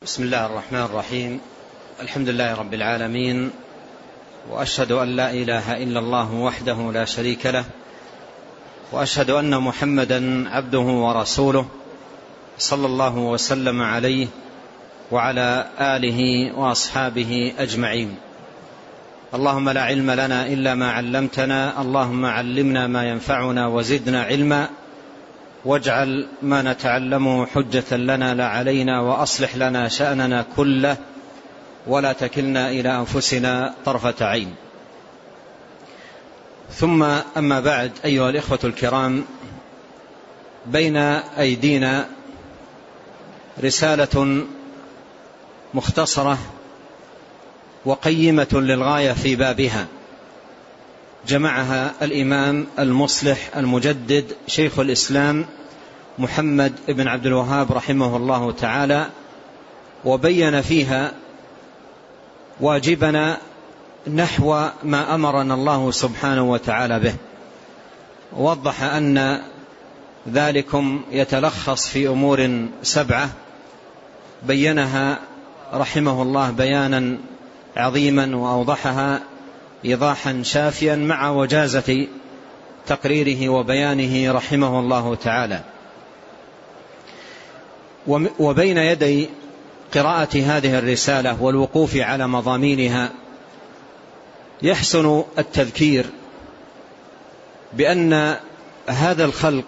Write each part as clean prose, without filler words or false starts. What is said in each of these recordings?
بسم الله الرحمن الرحيم. الحمد لله رب العالمين، وأشهد أن لا إله إلا الله وحده لا شريك له، وأشهد أن محمدا عبده ورسوله صلى الله وسلم عليه وعلى آله وأصحابه أجمعين. اللهم لا علم لنا إلا ما علمتنا، اللهم علمنا ما ينفعنا وزدنا علما، واجعل ما نتعلمه حجة لنا لا علينا، وأصلح لنا شأننا كله ولا تكلنا إلى أنفسنا طرفة عين. ثم أما بعد، أيها الإخوة الكرام، بين أيدينا رسالة مختصرة وقيمة للغاية في بابها، جمعها الإمام المصلح المجدد شيخ الإسلام محمد بن عبد الوهاب رحمه الله تعالى، وبين فيها واجبنا نحو ما أمرنا الله سبحانه وتعالى به، ووضح أن ذلكم يتلخص في أمور 7 بينها رحمه الله بيانا عظيما، وأوضحها إيضاحا شافيا مع وجازة تقريره وبيانه رحمه الله تعالى. وبين يدي قراءة هذه الرسالة والوقوف على مضامينها يحسن التذكير بأن هذا الخلق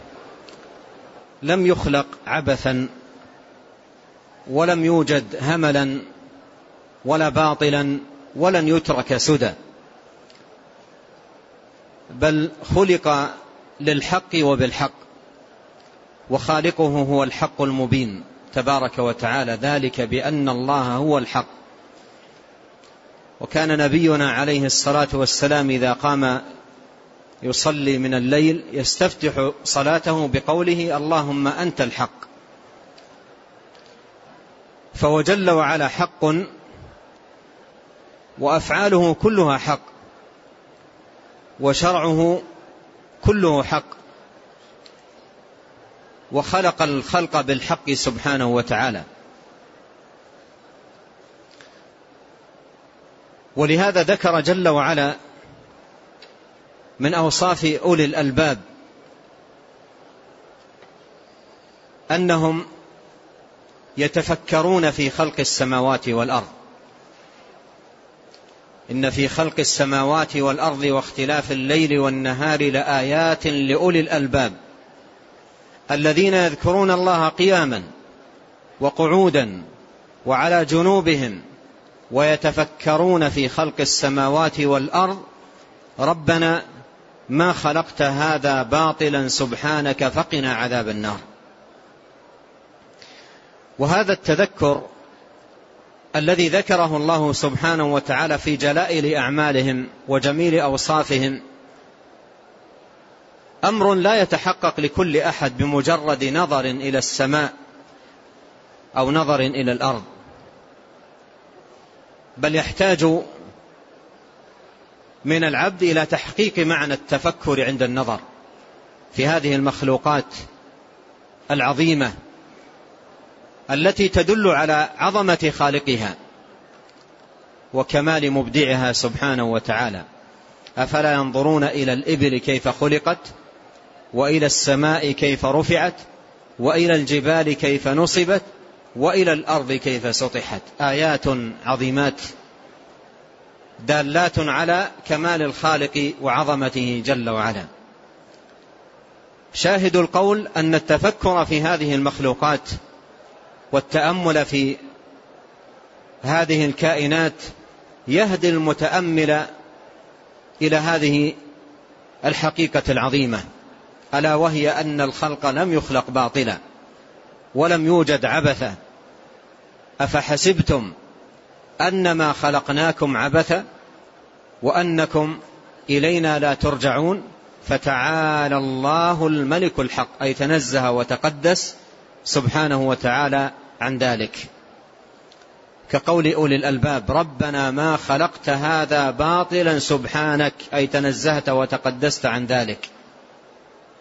لم يخلق عبثا، ولم يوجد هملا ولا باطلا، ولن يترك سدى، بل خلق للحق وبالحق، وخالقه هو الحق المبين تبارك وتعالى، ذلك بأن الله هو الحق. وكان نبينا عليه الصلاة والسلام إذا قام يصلي من الليل يستفتح صلاته بقوله: اللهم أنت الحق. فهو جل وعلا حق، وأفعاله كلها حق، وشرعه كله حق، وخلق الخلق بالحق سبحانه وتعالى. ولهذا ذكر جل وعلا من أوصاف أولي الألباب أنهم يتفكرون في خلق السماوات والأرض. إن في خلق السماوات والأرض واختلاف الليل والنهار لآيات لأولي الألباب الذين يذكرون الله قياما وقعودا وعلى جنوبهم ويتفكرون في خلق السماوات والأرض ربنا ما خلقت هذا باطلا سبحانك فقنا عذاب النار. وهذا التذكر الذي ذكره الله سبحانه وتعالى في جلائل أعمالهم وجميل أوصافهم أمر لا يتحقق لكل أحد بمجرد نظر إلى السماء أو نظر إلى الأرض، بل يحتاج من العبد إلى تحقيق معنى التفكر عند النظر في هذه المخلوقات العظيمة التي تدل على عظمة خالقها وكمال مبدعها سبحانه وتعالى. أفلا ينظرون إلى الإبل كيف خلقت، وإلى السماء كيف رفعت، وإلى الجبال كيف نصبت، وإلى الأرض كيف سطحت. آيات عظيمات دالات على كمال الخالق وعظمته جل وعلا. شاهد القول أن التفكر في هذه المخلوقات والتأمل في هذه الكائنات يهدي المتأمل إلى هذه الحقيقة العظيمة، ألا وهي أن الخلق لم يخلق باطلا ولم يوجد عبثا. أفحسبتم أنما خلقناكم عبثا وأنكم إلينا لا ترجعون فتعالى الله الملك الحق، أي تنزه وتقدس سبحانه وتعالى عن ذلك. كقول أولي الألباب: ربنا ما خلقت هذا باطلا سبحانك، أي تنزهت وتقدست عن ذلك.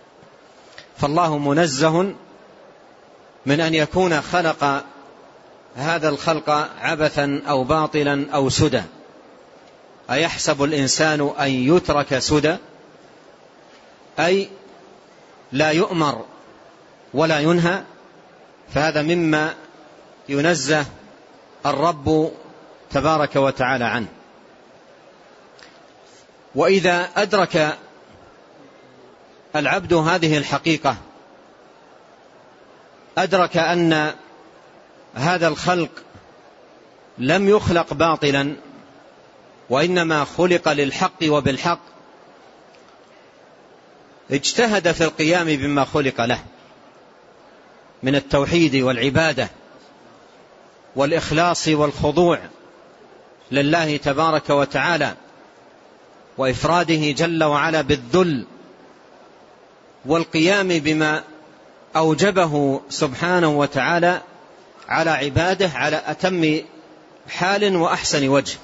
فالله منزه من أن يكون خلق هذا الخلق عبثا أو باطلا أو سدى. أيحسب الإنسان أن يترك سدى، أي لا يؤمر ولا ينهى، فهذا مما ينزه الرب تبارك وتعالى عنه. وإذا أدرك العبد هذه الحقيقة، أدرك أن هذا الخلق لم يخلق باطلا، وإنما خلق للحق وبالحق، اجتهد في القيام بما خلق له من التوحيد والعبادة والإخلاص والخضوع لله تبارك وتعالى، وإفراده جل وعلا بالذل، والقيام بما أوجبه سبحانه وتعالى على عباده على أتم حال وأحسن وجه.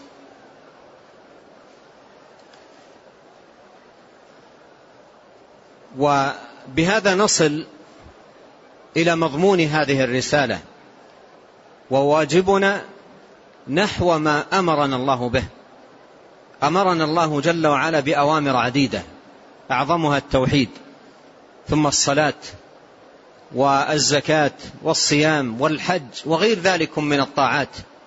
وبهذا نصل إلى مضمون هذه الرسالة، وواجبنا نحو ما أمرنا الله به. أمرنا الله جل وعلا بأوامر عديدة، أعظمها التوحيد، ثم الصلاة والزكاة والصيام والحج وغير ذلك من الطاعات.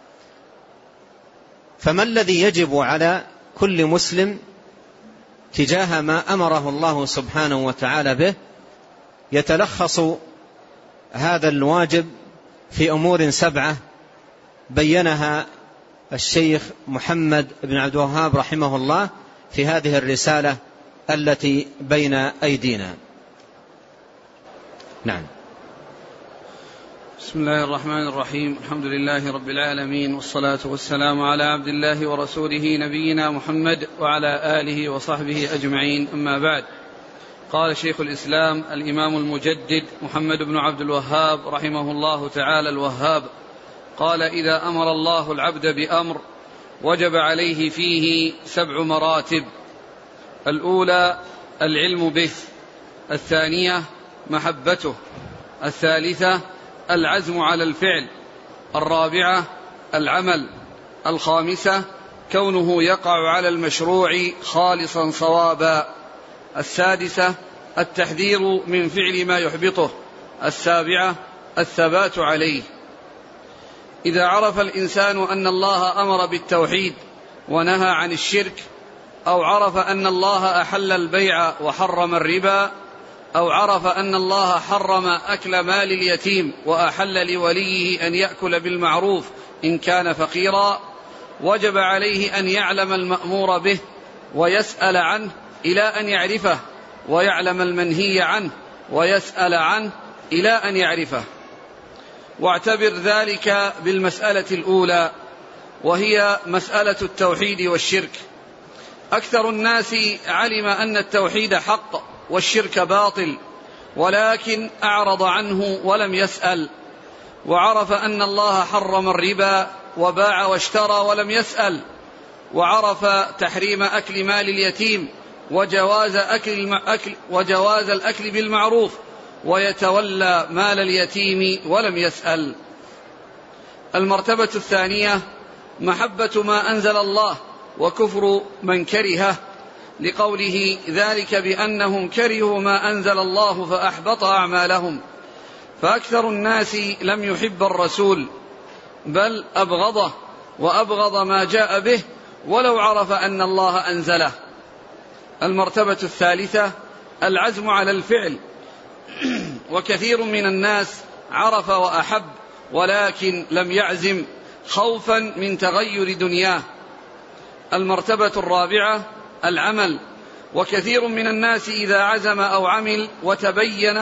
فما الذي يجب على كل مسلم تجاه ما أمره الله سبحانه وتعالى به؟ يتلخص هذا الواجب في أمور 7 بينها الشيخ محمد بن عبد الوهاب رحمه الله في هذه الرسالة التي بين أيدينا. نعم. بسم الله الرحمن الرحيم. الحمد لله رب العالمين، والصلاة والسلام على عبد الله ورسوله نبينا محمد وعلى آله وصحبه أجمعين، أما بعد. قال شيخ الإسلام الإمام المجدد محمد بن عبد الوهاب رحمه الله تعالى الوهاب، قال: إذا أمر الله العبد بأمر وجب عليه فيه 7 مراتب. الأولى العلم به، الثانية محبته، الثالثة العزم على الفعل، الرابعة العمل، الخامسة كونه يقع على المشروع خالصا صوابا، السادسة التحذير من فعل ما يحبطه، السابعة الثبات عليه. إذا عرف الإنسان أن الله أمر بالتوحيد ونهى عن الشرك، أو عرف أن الله أحل البيع وحرم الربا، أو عرف أن الله حرم أكل مال اليتيم وأحل لوليه أن يأكل بالمعروف إن كان فقيرا، وجب عليه أن يعلم المأمور به ويسأل عنه إلى أن يعرفه، ويعلم المنهي عنه ويسأل عنه إلى أن يعرفه. واعتبر ذلك بالمسألة الأولى، وهي مسألة التوحيد والشرك. أكثر الناس علم أن التوحيد حق والشرك باطل، ولكن أعرض عنه ولم يسأل. وعرف أن الله حرم الربا وباع واشترى ولم يسأل. وعرف تحريم أكل مال اليتيم وجواز الأكل بالمعروف، ويتولى مال اليتيم ولم يسأل. المرتبة الثانية محبة ما أنزل الله وكفر من كرهه، لقوله: ذلك بأنهم كرهوا ما أنزل الله فأحبط أعمالهم. فأكثر الناس لم يحب الرسول، بل أبغضه وأبغض ما جاء به ولو عرف أن الله أنزله. المرتبة الثالثة العزم على الفعل، وكثير من الناس عرف وأحب ولكن لم يعزم خوفا من تغير دنياه. المرتبة الرابعة العمل، وكثير من الناس إذا عزم أو عمل وتبين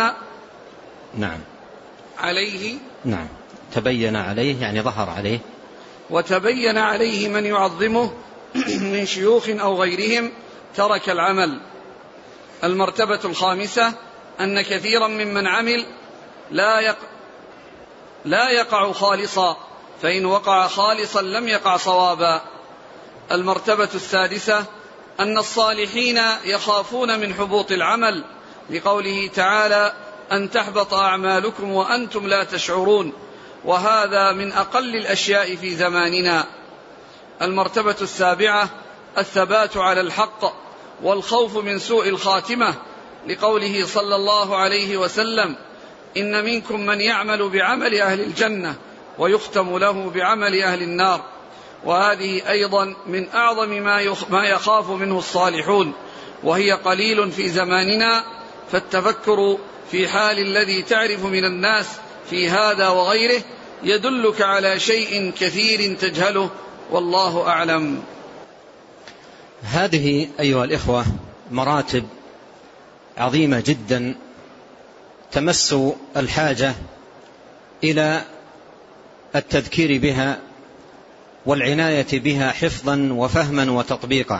عليه تبين عليه يعني ظهر عليه، وتبين عليه من يعظمه من شيوخ أو غيرهم ترك العمل. المرتبة الخامسة أن كثيرا ممن عمل لا يقع خالصا، فإن وقع خالصا لم يقع صوابا. المرتبة السادسة أن الصالحين يخافون من حبوط العمل، لقوله تعالى: أن تحبط أعمالكم وأنتم لا تشعرون. وهذا من أقل الأشياء في زماننا. المرتبة السابعة الثبات على الحق والخوف من سوء الخاتمة، لقوله صلى الله عليه وسلم: إن منكم من يعمل بعمل أهل الجنة ويختم له بعمل أهل النار. وهذه أيضا من أعظم ما يخاف منه الصالحون، وهي قليل في زماننا، فالتفكر في حال الذي تعرف من الناس في هذا وغيره يدلك على شيء كثير تجهله، والله أعلم. هذه أيها الإخوة مراتب عظيمة جدا تمس الحاجة إلى التذكير بها والعناية بها حفظا وفهما وتطبيقا،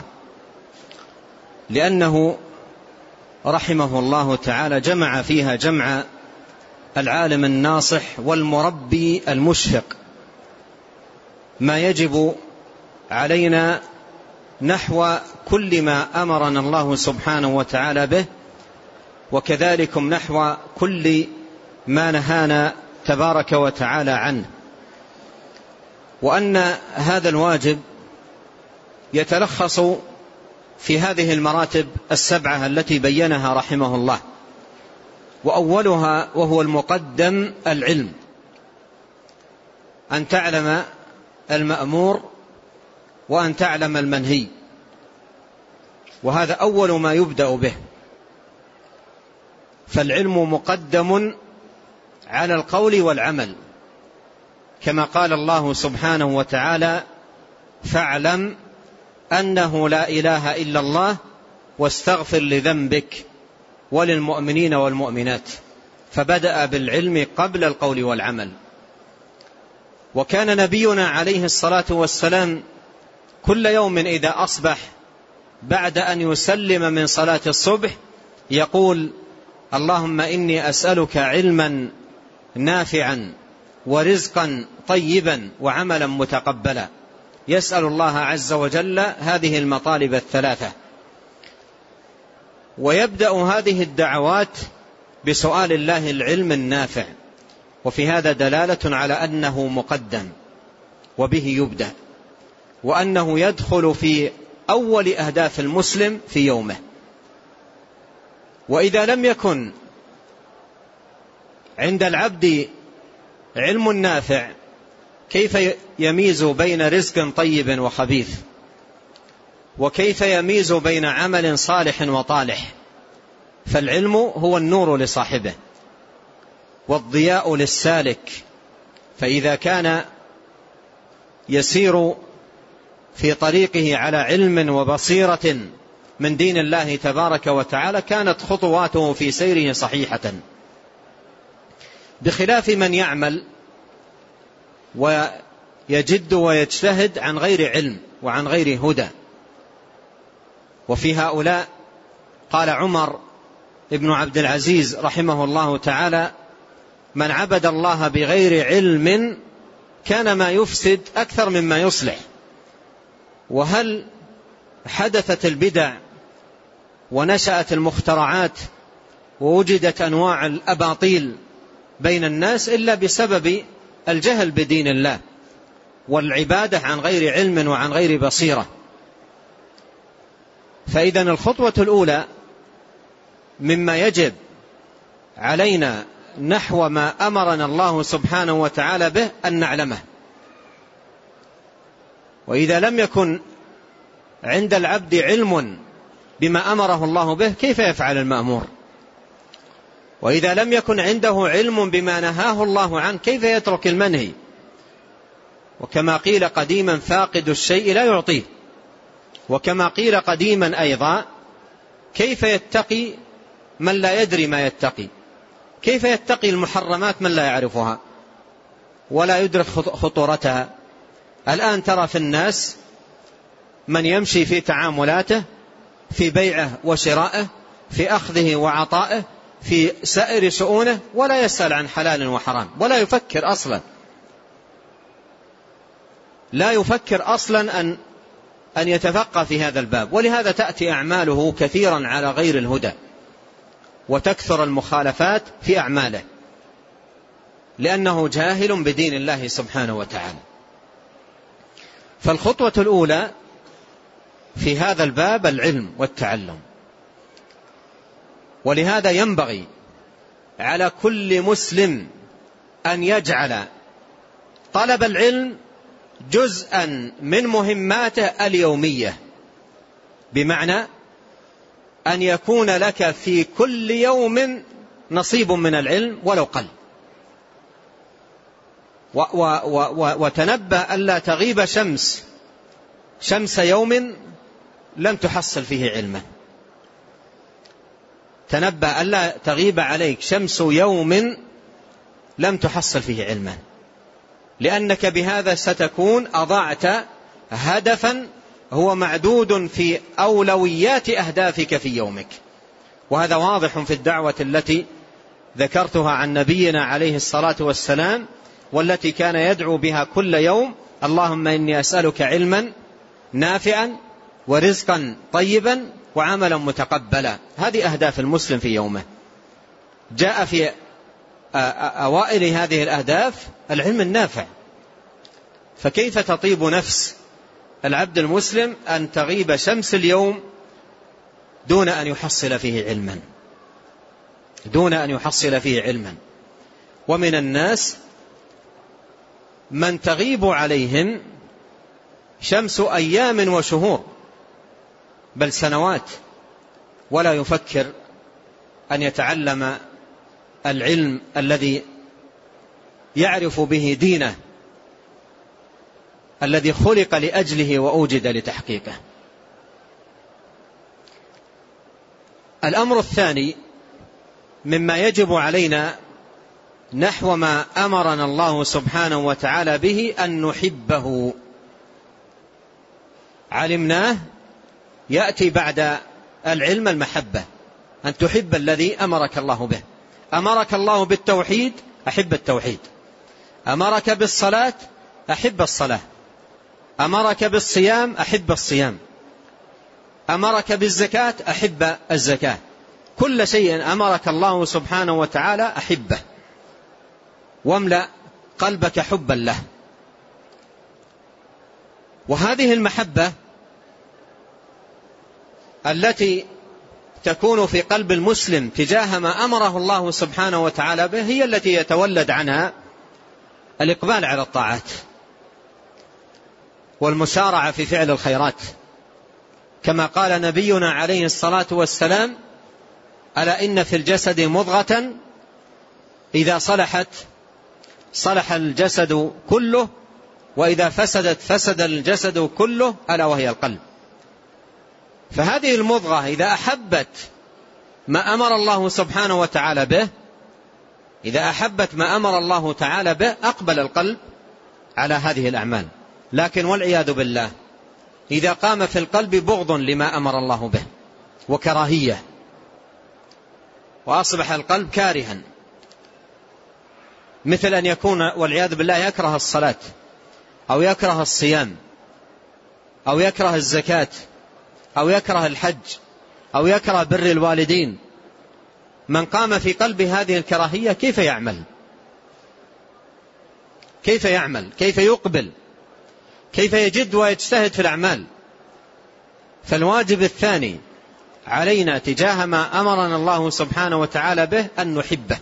لأنه رحمه الله تعالى جمع فيها جمع العالم الناصح والمربي المشفق ما يجب علينا نحو كل ما أمرنا الله سبحانه وتعالى به، وكذلك نحو كل ما نهانا تبارك وتعالى عنه. وأن هذا الواجب يتلخص في هذه المراتب السبعة التي بينها رحمه الله. وأولها وهو المقدم العلم، أن تعلم المأمور وأن تعلم المنهي، وهذا أول ما يبدأ به. فالعلم مقدم على القول والعمل، كما قال الله سبحانه وتعالى: فاعلم أنه لا إله إلا الله واستغفر لذنبك وللمؤمنين والمؤمنات. فبدأ بالعلم قبل القول والعمل. وكان نبينا عليه الصلاة والسلام كل يوم إذا أصبح بعد أن يسلم من صلاة الصبح يقول: اللهم إني أسألك علما نافعا ورزقا طيبا وعملا متقبلا. يسأل الله عز وجل هذه المطالب الثلاثة، ويبدأ هذه الدعوات بسؤال الله العلم النافع. وفي هذا دلالة على أنه مقدم وبه يبدأ، وأنه يدخل في أول أهداف المسلم في يومه. وإذا لم يكن عند العبد علم نافع كيف يميز بين رزق طيب وخبيث؟ وكيف يميز بين عمل صالح وطالح؟ فالعلم هو النور لصاحبه والضياء للسالك. فإذا كان يسير في طريقه على علم وبصيرة من دين الله تبارك وتعالى كانت خطواته في سيره صحيحة، بخلاف من يعمل ويجد ويجتهد عن غير علم وعن غير هدى. وفي هؤلاء قال عمر ابن عبد العزيز رحمه الله تعالى: من عبد الله بغير علم كان ما يفسد أكثر مما يصلح. وهل حدثت البدع ونشأت المخترعات ووجدت أنواع الأباطيل بين الناس إلا بسبب الجهل بدين الله والعبادة عن غير علم وعن غير بصيرة. فإذا الخطوة الأولى مما يجب علينا نحو ما أمرنا الله سبحانه وتعالى به أن نعلمه. وإذا لم يكن عند العبد علم بما أمره الله به كيف يفعل المأمور؟ وإذا لم يكن عنده علم بما نهاه الله عنه كيف يترك المنهي؟ وكما قيل قديما: فاقد الشيء لا يعطيه. وكما قيل قديما أيضا: كيف يتقي من لا يدري ما يتقي؟ كيف يتقي المحرمات من لا يعرفها ولا يدرك خطورتها؟ الآن ترى في الناس من يمشي في تعاملاته، في بيعه وشرائه، في أخذه وعطائه، في سائر شؤونه، ولا يسأل عن حلال وحرام، ولا يفكر أصلا، لا يفكر أصلا أن يتفقه في هذا الباب. ولهذا تأتي أعماله كثيرا على غير الهدى، وتكثر المخالفات في أعماله. لأنه جاهل بدين الله سبحانه وتعالى. فالخطوة الأولى في هذا الباب العلم والتعلم، ولهذا ينبغي على كل مسلم أن يجعل طلب العلم جزءا من مهماته اليومية، بمعنى أن يكون لك في كل يوم نصيب من العلم ولو قل، وتنبه ألا تغيب شمس يوم لم تحصل فيه علما. تنبه ألا تغيب عليك شمس يوم لم تحصل فيه علما، لأنك بهذا ستكون أضعت هدفا هو معدود في أولويات أهدافك في يومك. وهذا واضح في الدعوة التي ذكرتها عن نبينا عليه الصلاة والسلام، والتي كان يدعو بها كل يوم: اللهم إني أسألك علما نافعا ورزقا طيبا وعملا متقبلا. هذه أهداف المسلم في يومه. جاء في أوائل هذه الأهداف العلم النافع، فكيف تطيب نفس العبد المسلم أن تغيب شمس اليوم دون أن يحصل فيه علما. ومن الناس من تغيب عليهم شمس أيام وشهور بل سنوات، ولا يفكر أن يتعلم العلم الذي يعرف به دينه، الذي خلق لأجله وأوجد لتحقيقه. الأمر الثاني مما يجب علينا نحو ما أمرنا الله سبحانه وتعالى به أن نحبه. علمناه يأتي بعد العلم المحبة، أن تحب الذي أمرك الله به. أمرك الله بالتوحيد، أحب التوحيد. أمرك بالصلاة، أحب الصلاة. أمرك بالصيام، أحب الصيام. أمرك بالزكاة، أحب الزكاة. كل شيء أمرك الله سبحانه وتعالى أحبه، واملأ قلبك حبا له. وهذه المحبة التي تكون في قلب المسلم تجاه ما أمره الله سبحانه وتعالى به هي التي يتولد عنها الإقبال على الطاعات والمسارعة في فعل الخيرات، كما قال نبينا عليه الصلاة والسلام: ألا إن في الجسد مضغة إذا صلحت صلح الجسد كله، وإذا فسدت فسد الجسد كله، ألا وهي القلب. فهذه المضغة إذا أحبت ما أمر الله سبحانه وتعالى به، إذا أحبت ما أمر الله تعالى به، أقبل القلب على هذه الأعمال. لكن والعياذ بالله إذا قام في القلب بغض لما أمر الله به وكراهية، وأصبح القلب كارها، مثل أن يكون والعياذ بالله يكره الصلاة أو يكره الصيام أو يكره الزكاة أو يكره الحج أو يكره بر الوالدين. من قام في قلبه هذه الكراهية كيف يعمل؟ كيف يقبل؟ كيف يجد ويجتهد في الأعمال؟ فالواجب الثاني علينا تجاه ما أمرنا الله سبحانه وتعالى به أن نحبه.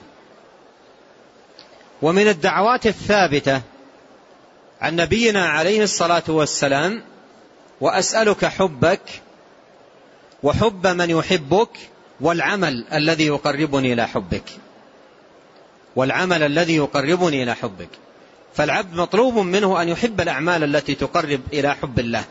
ومن الدعوات الثابتة عن نبينا عليه الصلاة والسلام: وأسألك حبك وحب من يحبك والعمل الذي يقربني إلى حبك. فالعبد مطلوب منه أن يحب الأعمال التي تقرب إلى حب الله.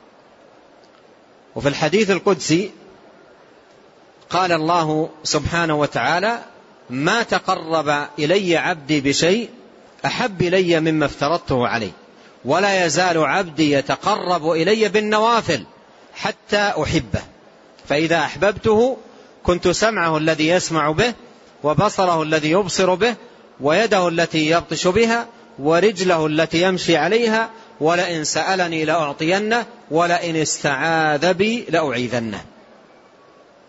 وفي الحديث القدسي قال الله سبحانه وتعالى: ما تقرب إلي عبدي بشيء أحب إلي مما افترضته عليه، ولا يزال عبدي يتقرب إلي بالنوافل حتى أحبه، فإذا أحببته كنت سمعه الذي يسمع به، وبصره الذي يبصر به، ويده التي يبطش بها، ورجله التي يمشي عليها، ولئن سألني لأعطينه، ولئن استعاذ بي لأعيذنه.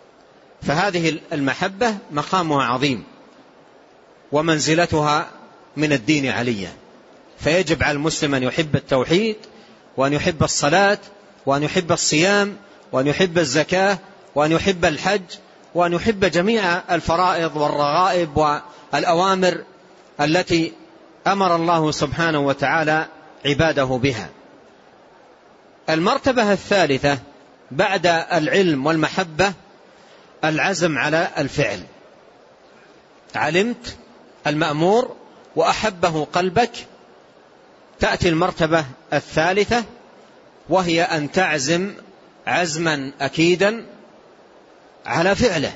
فهذه المحبة مقامها عظيم ومنزلتها من الدين عليا. فيجب على المسلم أن يحب التوحيد، وأن يحب الصلاة، وأن يحب الصيام، وأن يحب الزكاة، وأن يحب الحج، وأن يحب جميع الفرائض والرغائب والأوامر التي أمر الله سبحانه وتعالى عباده بها. المرتبة الثالثة بعد العلم والمحبة العزم على الفعل. علمت المأمور وأحبه قلبك، تأتي المرتبة الثالثة وهي أن تعزم عزما أكيدا على فعله.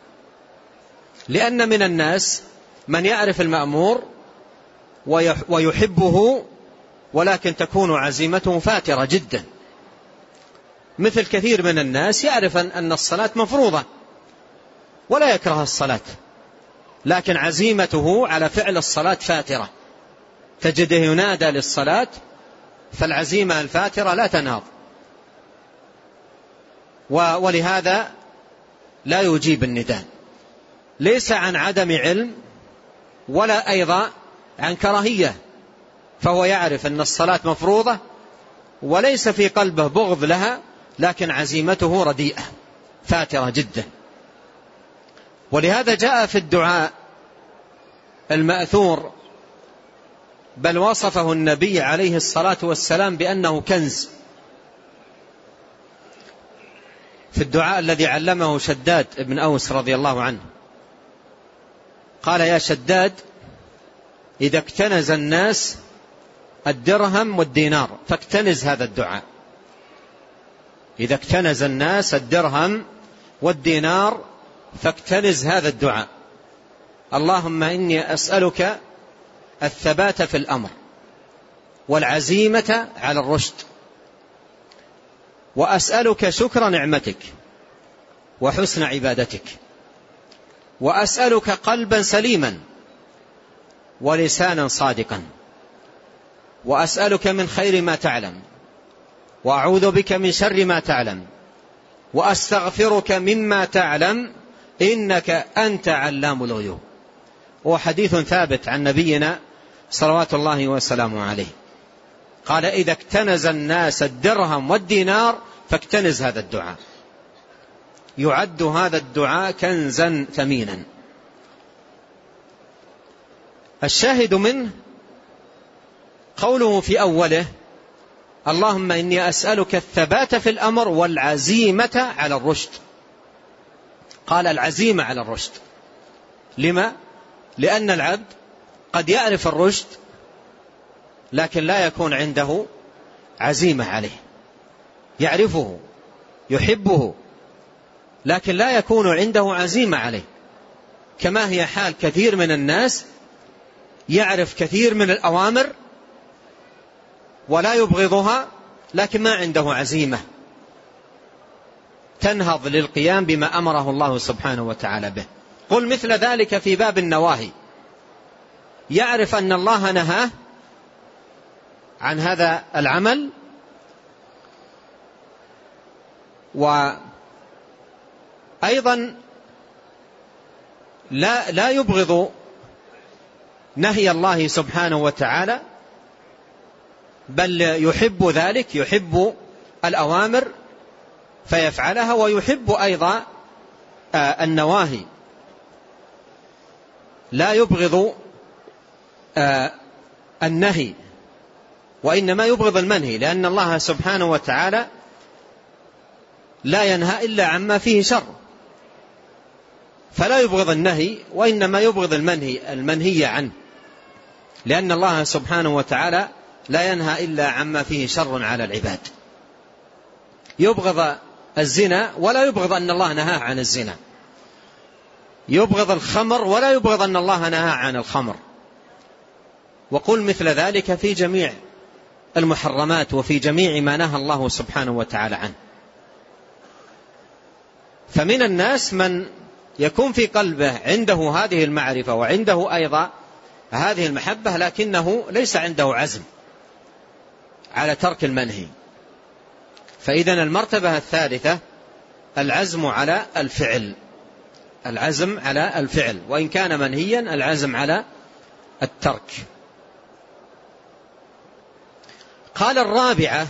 لأن من الناس من يعرف المأمور ويحبه ولكن تكون عزيمته فاترة جدا، مثل كثير من الناس يعرف أن الصلاة مفروضة ولا يكره الصلاة، لكن عزيمته على فعل الصلاة فاترة، تجده ينادى للصلاة فالعزيمة الفاترة لا تنهض، ولهذا لا يجيب النداء، ليس عن عدم علم ولا أيضا عن كراهية، فهو يعرف أن الصلاة مفروضة وليس في قلبه بغض لها، لكن عزيمته رديئة فاترة جدا. ولهذا جاء في الدعاء المأثور، بل وصفه النبي عليه الصلاة والسلام بأنه كنز، في الدعاء الذي علمه شداد بن أوس رضي الله عنه، قال: يا شداد، إذا اكتنز الناس الدرهم والدينار فاكتنز هذا الدعاء. إذا اكتنز الناس الدرهم والدينار فاكتنز هذا الدعاء: اللهم إني أسألك الثبات في الأمر والعزيمة على الرشد، وأسألك شكر نعمتك وحسن عبادتك، وأسألك قلبا سليما ولسانا صادقا، وأسألك من خير ما تعلم، وأعوذ بك من شر ما تعلم، وأستغفرك مما تعلم، إنك أنت علام الغيوب. هو حديث ثابت عن نبينا صلوات الله وسلامه عليه، قال: إذا اكتنز الناس الدرهم والدينار فاكتنز هذا الدعاء. يعد هذا الدعاء كنزا ثمينا. الشاهد منه قوله في أوله: اللهم إني أسألك الثبات في الأمر والعزيمة على الرشد. قال العزيمة على الرشد. لما؟ لأن العبد قد يعرف الرشد لكن لا يكون عنده عزيمة عليه، يعرفه يحبه لكن لا يكون عنده عزيمة عليه، كما هي حال كثير من الناس يعرف كثير من الأوامر ولا يبغضها لكن ما عنده عزيمة تنهض للقيام بما أمره الله سبحانه وتعالى به. قل مثل ذلك في باب النواهي، يعرف أن الله نهاه عن هذا العمل وأيضا لا يبغض نهي الله سبحانه وتعالى، بل يحب ذلك، يحب الأوامر فيفعلها، ويحب أيضا النواهي، لا يبغض النهي وإنما يبغض المنهي، لأن الله سبحانه وتعالى لا ينهى إلا عما فيه شر، فلا يبغض النهي وإنما يبغض المنهي عنه، لأن الله سبحانه وتعالى لا ينهى إلا عما فيه شر على العباد. يبغض الزنا ولا يبغض أن الله نهى عن الزنا، يبغض الخمر ولا يبغض أن الله نهى عن الخمر. وقل مثل ذلك في جميع المحرمات وفي جميع ما نهى الله سبحانه وتعالى عنه. فمن الناس من يكون في قلبه عنده هذه المعرفة وعنده أيضا هذه المحبة، لكنه ليس عنده عزم على ترك المنهي. فإذن المرتبة الثالثة العزم على الفعل، العزم على الفعل، وإن كان منهيا العزم على الترك. قال الرابعة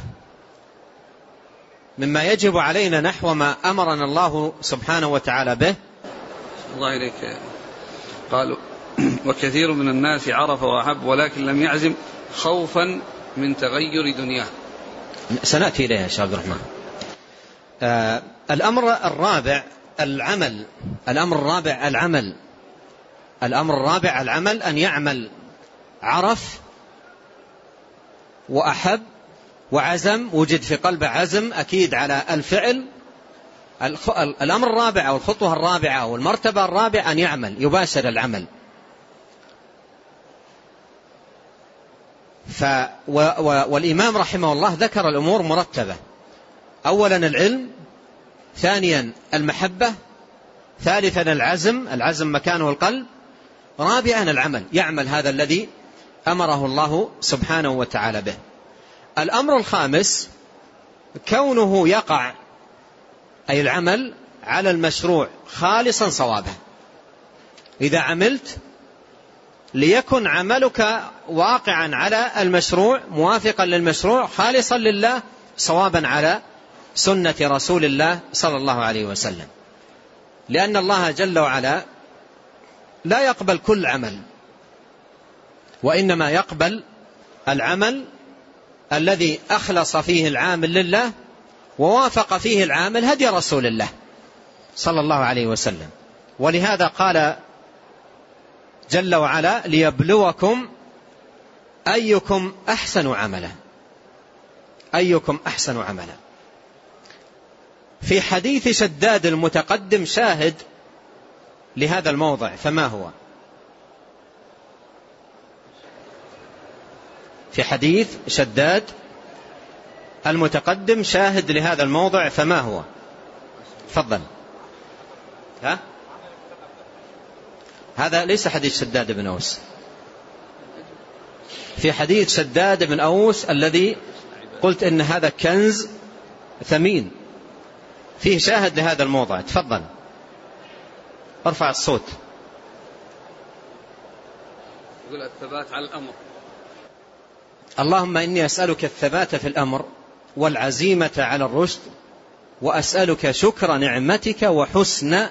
مما يجب علينا نحو ما أمرنا الله سبحانه وتعالى به. الله إليك. قالوا وكثير من الناس عرف وأحب ولكن لم يعزم خوفا من تغير دنياه. سنأتي إليها يا شيخ عبد الرحمن. الأمر الرابع العمل. الأمر الرابع العمل، أن يعمل عرف وأحب وعزم، وجد في قلبه عزم أكيد على الفعل. الأمر الرابع أو الخطوة الرابعة أو المرتبة الرابعة أن يعمل، يباشر العمل. والإمام رحمه الله ذكر الأمور مرتبة: أولا العلم، ثانيا المحبة، ثالثا العزم مكانه القلب، رابعا العمل، يعمل هذا الذي أمره الله سبحانه وتعالى به. الأمر الخامس كونه يقع أي العمل على المشروع خالصا صوابا. إذا عملت ليكن عملك واقعا على المشروع، موافقا للمشروع، خالصا لله، صوابا على سنة رسول الله صلى الله عليه وسلم. لأن الله جل وعلا لا يقبل كل عمل، وإنما يقبل العمل الذي أخلص فيه العامل لله ووافق فيه العامل هدي رسول الله صلى الله عليه وسلم. ولهذا قال جل وعلا: ليبلوكم أيكم أحسن عملا. أيكم أحسن عملا. في حديث شداد المتقدم شاهد لهذا الموضع، فما هو؟ في حديث شداد المتقدم شاهد لهذا الموضع، فما هو؟ تفضل. هذا ليس حديث شداد بن أوس. في حديث شداد بن أوس الذي قلت إن هذا كنز ثمين، فيه شاهد لهذا الموضع. تفضل، ارفع الصوت. يقول الثبات على الأمر. اللهم إني أسألك الثبات في الأمر والعزيمة على الرشد، وأسألك شكر نعمتك وحسن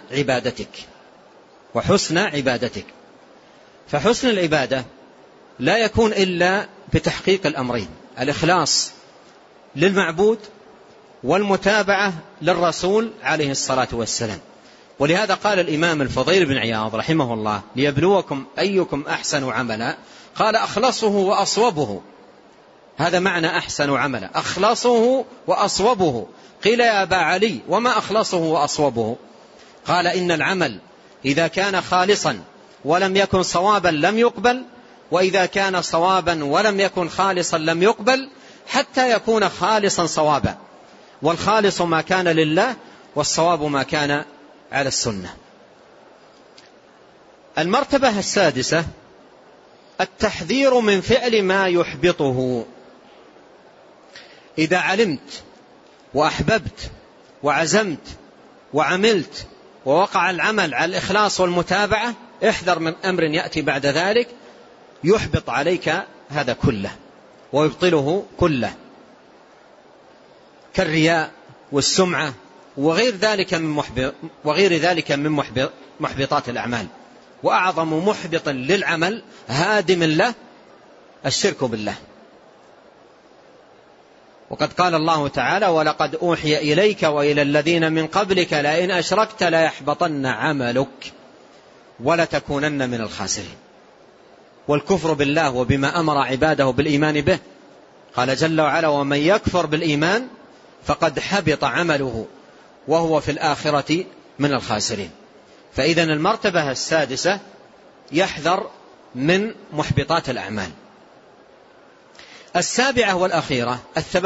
عبادتك. فحسن العبادة لا يكون إلا بتحقيق الأمرين: الإخلاص للمعبود والمتابعة للرسول عليه الصلاة والسلام. ولهذا قال الإمام الفضيل بن عياض رحمه الله: ليبلوكم أيكم أحسن عملا. قال: أخلصه وأصوبه. هذا معنى أحسن عملا، أخلصه وأصوبه. قيل: يا أبا علي وما أخلصه وأصوبه؟ قال: إن العمل إذا كان خالصا ولم يكن صوابا لم يقبل، وإذا كان صوابا ولم يكن خالصا لم يقبل، حتى يكون خالصا صوابا. والخالص ما كان لله، والصواب ما كان على السنة. المرتبة السادسة التحذير من فعل ما يحبطه. إذا علمت وأحببت وعزمت وعملت ووقع العمل على الإخلاص والمتابعة، احذر من أمر يأتي بعد ذلك يحبط عليك هذا كله ويبطله كله، كالرياء والسمعة وغير ذلك من محبطات الأعمال. وأعظم محبط للعمل هادم له الشرك بالله. وقد قال الله تعالى: ولقد أوحي إليك وإلى الذين من قبلك لئن أشركت ليحبطن عملك ولتكونن من الخاسرين. والكفر بالله وبما أمر عباده بالإيمان به، قال جل وعلا: ومن يكفر بالإيمان فقد حبط عمله وهو في الآخرة من الخاسرين. فإذا المرتبة السادسة يحذر من محبطات الأعمال. السابعة والأخيرة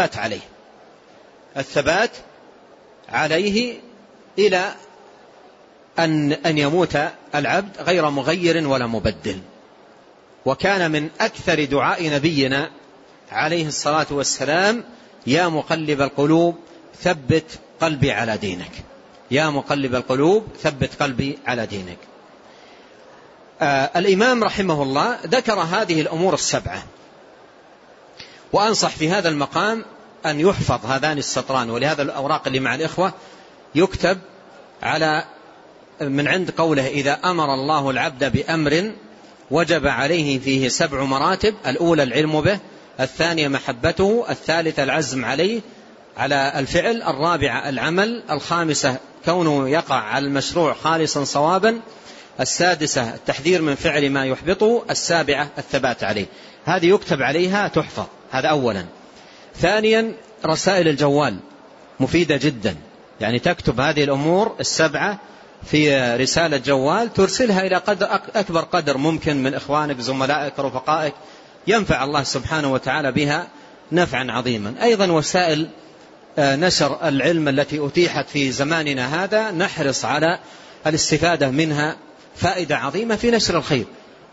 الثبات عليه إلى أن يموت العبد غير مغير ولا مبدل. وكان من أكثر دعاء نبينا عليه الصلاة والسلام: يا مقلب القلوب ثبت قلبي على دينك. يا مقلب القلوب ثبت قلبي على دينك. الإمام رحمه الله ذكر هذه الأمور السبعة، وأنصح في هذا المقام أن يحفظ هذان السطران. ولهذا الأوراق اللي مع الإخوة يكتب على من عند قوله: إذا أمر الله العبد بأمر وجب عليه فيه 7 مراتب: الأولى العلم به، الثانية محبته، الثالثة العزم عليه على الفعل، الرابعة العمل، الخامسة كونه يقع على المشروع خالصا صوابا، السادسة التحذير من فعل ما يحبطه، السابعة الثبات عليه. هذه يكتب عليها تحفظ، هذا أولا. ثانيا رسائل الجوال مفيدة جدا، يعني تكتب هذه الأمور السبعة في رسالة جوال ترسلها إلى أكبر قدر ممكن من إخوانك زملائك رفقائك، ينفع الله سبحانه وتعالى بها نفعا عظيما. أيضا وسائل نشر العلم التي أتيحت في زماننا هذا نحرص على الاستفادة منها، فائدة عظيمة في نشر الخير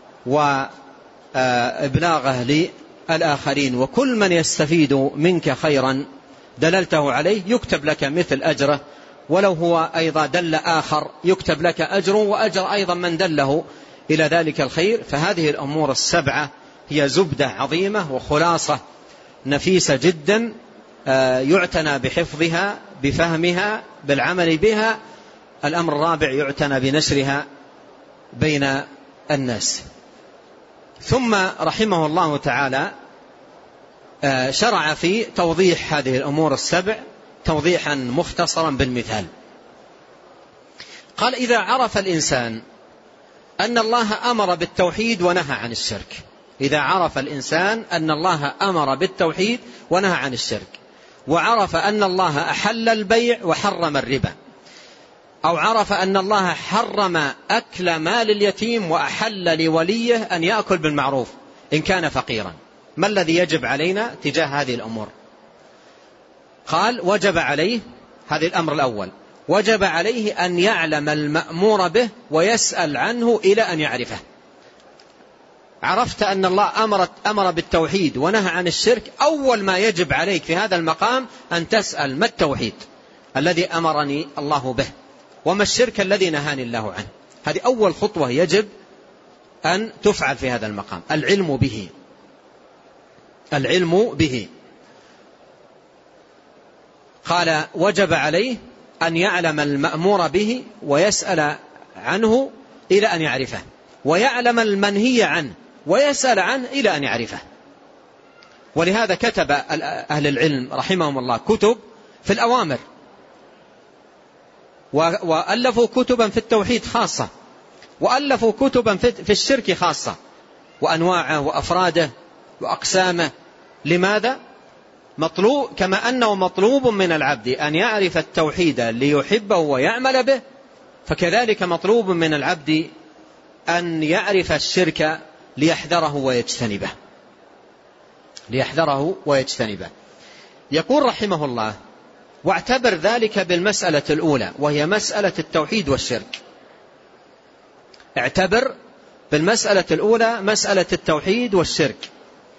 وإبلاغه للآخرين، وكل من يستفيد منك خيرا دللته عليه يكتب لك مثل أجره، ولو هو أيضا دل آخر يكتب لك أجر وأجر أيضا من دله إلى ذلك الخير. فهذه الأمور السبعة هي زبدة عظيمة وخلاصة نفيسة جدا، يعتنى بحفظها بفهمها بالعمل بها. الأمر الرابع يعتنى بنشرها بين الناس. ثم رحمه الله تعالى شرع في توضيح هذه الأمور السبع توضيحا مختصرا بالمثال. قال: إذا عرف الإنسان أن الله أمر بالتوحيد ونهى عن الشرك، إذا عرف الإنسان أن الله أمر بالتوحيد ونهى عن الشرك، وعرف أن الله أحل البيع وحرم الربا، أو عرف أن الله حرم أكل مال اليتيم وأحل لوليه أن يأكل بالمعروف إن كان فقيرا، ما الذي يجب علينا تجاه هذه الأمور؟ قال: وجب عليه، هذا الأمر الأول، وجب عليه أن يعلم المأمور به ويسأل عنه إلى أن يعرفه. عرفت أن الله أمر بالتوحيد ونهى عن الشرك، أول ما يجب عليك في هذا المقام أن تسأل: ما التوحيد الذي أمرني الله به؟ وما الشرك الذي نهاني الله عنه؟ هذه أول خطوة يجب أن تفعل في هذا المقام، العلم به. العلم به. قال: وجب عليه أن يعلم المأمور به ويسأل عنه إلى أن يعرفه، ويعلم المنهي عنه ويسأل عنه إلى أن يعرفه. ولهذا كتب أهل العلم رحمهم الله كتب في الأوامر، وألفوا كتبا في التوحيد خاصة، وألفوا كتبا في الشرك خاصة، وأنواعه وأفراده وأقسامه. لماذا؟ مطلوب، كما أنه مطلوب من العبد أن يعرف التوحيد ليحبه ويعمل به، فكذلك مطلوب من العبد أن يعرف الشرك ليحذره ويجتنبه، ليحذره ويجتنبه. يقول رحمه الله: واعتبر ذلك بالمسألة الأولى وهي مسألة التوحيد والشرك. اعتبر بالمسألة الأولى مسألة التوحيد والشرك.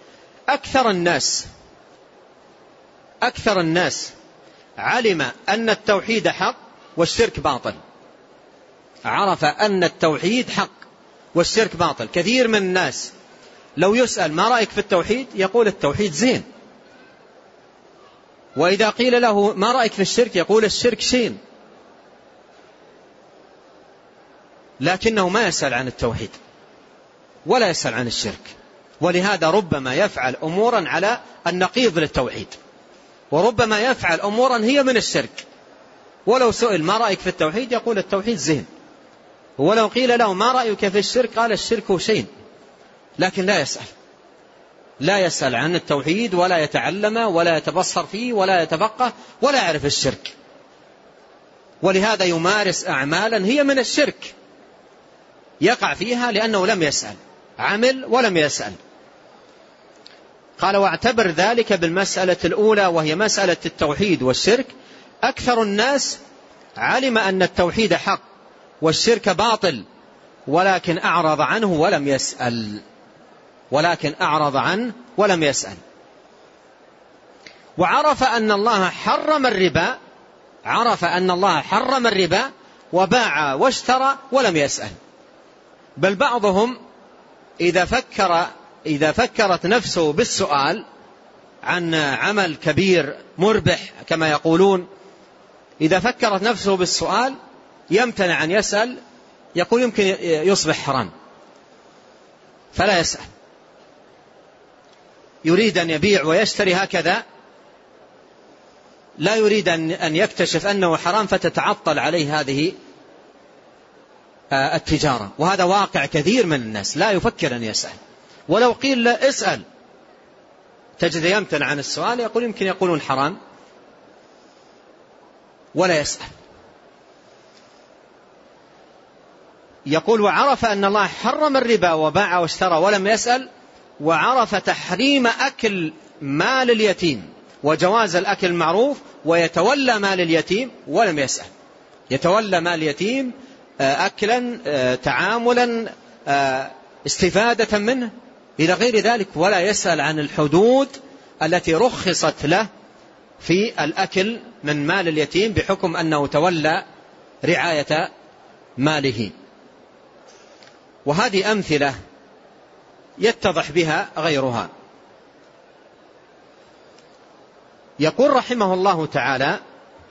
أكثر الناس علم أن التوحيد حق والشرك باطل، عرف أن التوحيد حق والشرك باطل. كثير من الناس لو يسأل: ما رأيك في التوحيد؟ يقول: التوحيد زين. وإذا قيل له: ما رأيك في الشرك؟ يقول: الشرك شين. لكنه ما يسأل عن التوحيد ولا يسأل عن الشرك. ولهذا ربما يفعل أمورا على النقيض للتوحيد، وربما يفعل أمورا هي من الشرك. ولو سئل: ما رأيك في التوحيد؟ يقول: التوحيد زين. ولو قيل له: ما رأيك في الشرك؟ قال: الشرك شين. لكن لا يسأل عن التوحيد ولا يتعلم ولا يتبصر فيه ولا يتفقه ولا يعرف الشرك. ولهذا يمارس أعمالا هي من الشرك، يقع فيها لأنه لم يسأل، عمل ولم يسأل. قال: واعتبر ذلك بالمسألة الأولى وهي مسألة التوحيد والشرك. أكثر الناس علم أن التوحيد حق والشرك باطل، ولكن أعرض عنه ولم يسأل. وعرف أن الله حرم الربا، وباع واشترى ولم يسأل. بل بعضهم إذا فكرت نفسه بالسؤال عن عمل كبير مربح كما يقولون، إذا فكرت نفسه بالسؤال يمتنع أن يسأل، يقول يمكن يصبح حرام فلا يسأل، يريد أن يبيع ويشتري هكذا، لا يريد أن يكتشف أنه حرام فتتعطل عليه هذه التجارة. وهذا واقع كثير من الناس لا يفكر أن يسأل، ولو قيل له اسأل تجد يمتنع عن السؤال، يقول يمكن يقولون حرام ولا يسأل. يقول وعرف أن الله حرم الربا وباع واشترى ولم يسأل، وعرف تحريم أكل مال اليتيم وجواز الأكل المعروف، ويتولى مال اليتيم ولم يسأل. يتولى مال اليتيم أكلا، تعاملا، استفادة منه إلى غير ذلك، ولا يسأل عن الحدود التي رخصت له في الأكل من مال اليتيم بحكم أنه تولى رعاية ماله. وهذه أمثلة يتضح بها غيرها. يقول رحمه الله تعالى: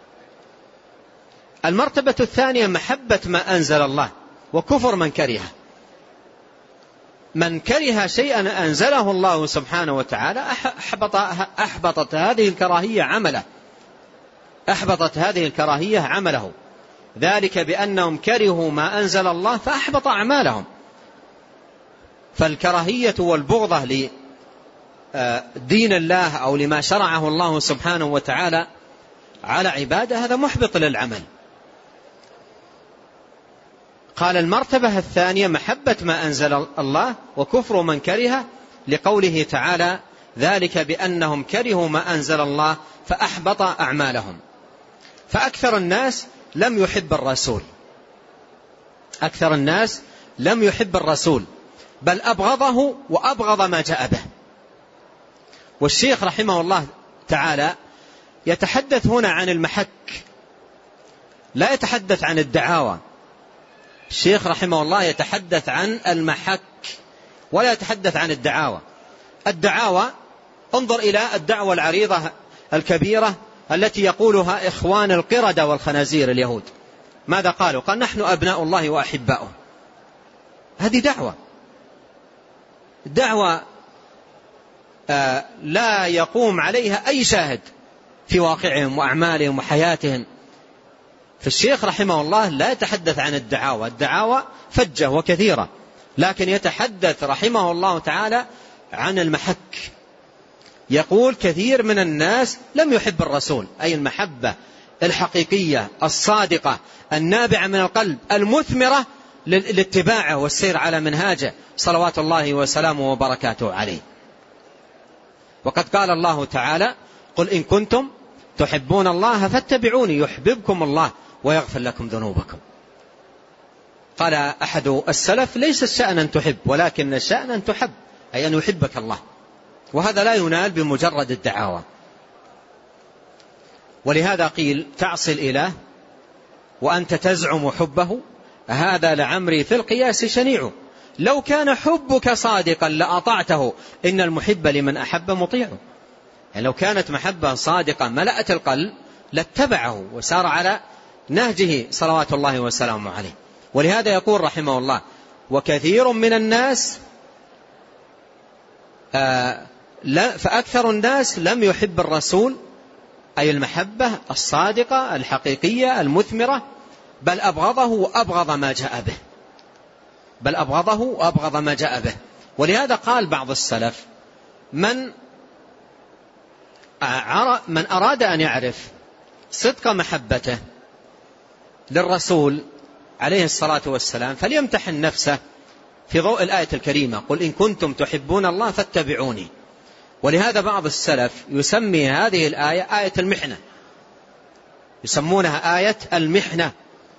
المرتبة الثانية محبة ما أنزل الله وكفر من كرهه. من كره شيئا أنزله الله سبحانه وتعالى أحبطت هذه الكراهية عمله، أحبطت هذه الكراهية عمله، ذلك بأنهم كرهوا ما أنزل الله فأحبط أعمالهم. فالكراهية والبغضة لدين الله أو لما شرعه الله سبحانه وتعالى على عباده هذا محبط للعمل. قال المرتبة الثانية محبة ما أنزل الله وكفر من كره، لقوله تعالى: ذلك بأنهم كرهوا ما أنزل الله فأحبط أعمالهم. فأكثر الناس لم يحب الرسول، أكثر الناس لم يحب الرسول بل أبغضه وأبغض ما جاء به. والشيخ رحمه الله تعالى يتحدث هنا عن المحك، لا يتحدث عن الدعاوى. الشيخ رحمه الله يتحدث عن المحك ولا يتحدث عن الدعاوى. الدعاوى انظر إلى الدعوة العريضة الكبيرة التي يقولها إخوان القردة والخنازير اليهود. ماذا قالوا؟ قال نحن أبناء الله وأحباؤه. هذه دعوة لا يقوم عليها أي شاهد في واقعهم وأعمالهم وحياتهم. فالشيخ رحمه الله لا يتحدث عن الدعاوى، الدعاوى فجة وكثيرة، لكن يتحدث رحمه الله تعالى عن المحك. يقول كثير من الناس لم يحب الرسول، أي المحبة الحقيقية الصادقة النابعة من القلب المثمرة لاتباعه والسير على منهاجه صلوات الله وسلامه وبركاته عليه. وقد قال الله تعالى: قل إن كنتم تحبون الله فاتبعوني يحببكم الله ويغفر لكم ذنوبكم. قال أحد السلف: ليس الشأن أن تحب ولكن الشأن أن تحب، أي أن يحبك الله، وهذا لا ينال بمجرد الدعاوى. ولهذا قيل: تعصي الإله وأنت تزعم حبه، هذا لعمري في القياس شنيع، لو كان حبك صادقا لأطعته، إن المحب لمن أحب مطيع. يعني لو كانت محبة صادقة ملأت القلب لاتبعه وسار على نهجه صلوات الله وسلامه عليه. ولهذا يقول رحمه الله: وكثير من الناس فأكثر الناس لم يحب الرسول، أي المحبة الصادقة الحقيقية المثمرة، بل أبغضه وأبغض ما جاء به، بل أبغضه وأبغض ما جاء به. ولهذا قال بعض السلف: من أراد أن يعرف صدق محبته للرسول عليه الصلاة والسلام فليمتحن نفسه في ضوء الآية الكريمة: قل إن كنتم تحبون الله فاتبعوني. ولهذا بعض السلف يسمي هذه الآية آية المحنة، يسمونها آية المحنة،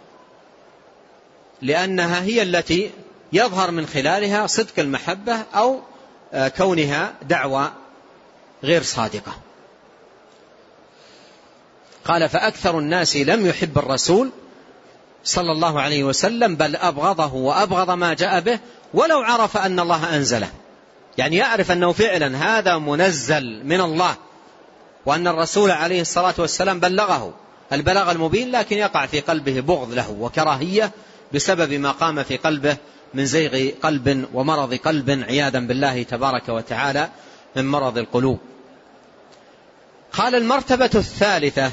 لأنها هي التي يظهر من خلالها صدق المحبة أو كونها دعوة غير صادقة. قال: فأكثر الناس لم يحب الرسول صلى الله عليه وسلم، بل أبغضه وأبغض ما جاء به ولو عرف أن الله أنزله. يعني يعرف أنه فعلا هذا منزل من الله وأن الرسول عليه الصلاة والسلام بلغه البلاغ المبين، لكن يقع في قلبه بغض له وكراهية بسبب ما قام في قلبه من زيغ قلب ومرض قلب عياذا بالله تبارك وتعالى من مرض القلوب. قال المرتبة الثالثة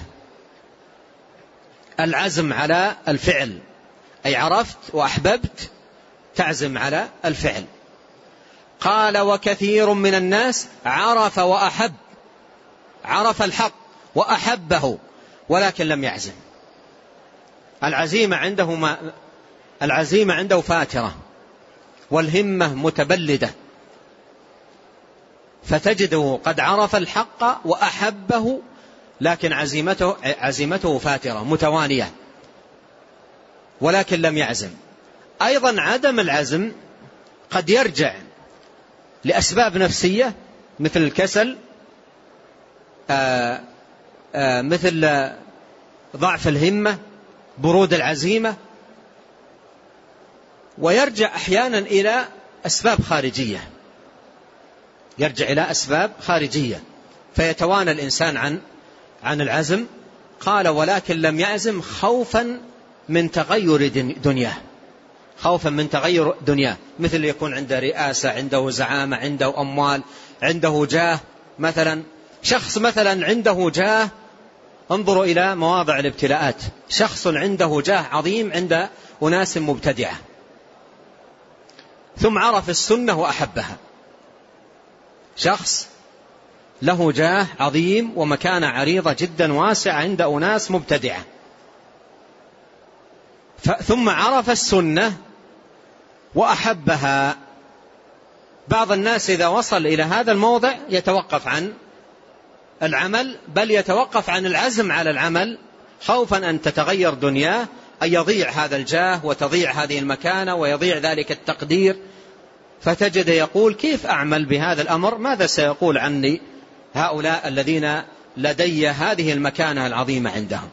العزم على الفعل، أي عرفت وأحببت تعزم على الفعل. قال وكثير من الناس عرف وأحب، عرف الحق وأحبه ولكن لم يعزم. العزيمة عنده فاترة والهمة متبلدة، فتجده قد عرف الحق وأحبه لكن عزيمته فاترة متوانية ولكن لم يعزم. أيضا عدم العزم قد يرجع لأسباب نفسية مثل الكسل، مثل ضعف الهمة، برود العزيمة، ويرجع أحيانا إلى أسباب خارجية، يرجع إلى أسباب خارجية فيتوانى الإنسان عن العزم. قال ولكن لم يعزم خوفا من تغير دنياه، خوفا من تغير دنياه، مثل يكون عنده رئاسة، عنده زعامة، عنده أموال، عنده جاه. مثلا شخص مثلا عنده جاه، انظروا إلى مواضع الابتلاءات، شخص عنده جاه عظيم عند أناس مبتدعة ثم عرف السنة وأحبها. شخص له جاه عظيم ومكانة عريضة جدا واسعة عند أناس مبتدعة، ثم عرف السنة وأحبها. بعض الناس إذا وصل إلى هذا الموضع يتوقف عن العمل، بل يتوقف عن العزم على العمل خوفا أن تتغير دنياه، أن يضيع هذا الجاه وتضيع هذه المكانة ويضيع ذلك التقدير، فتجد يقول كيف أعمل بهذا الأمر؟ ماذا سيقول عني هؤلاء الذين لدي هذه المكانة العظيمة عندهم؟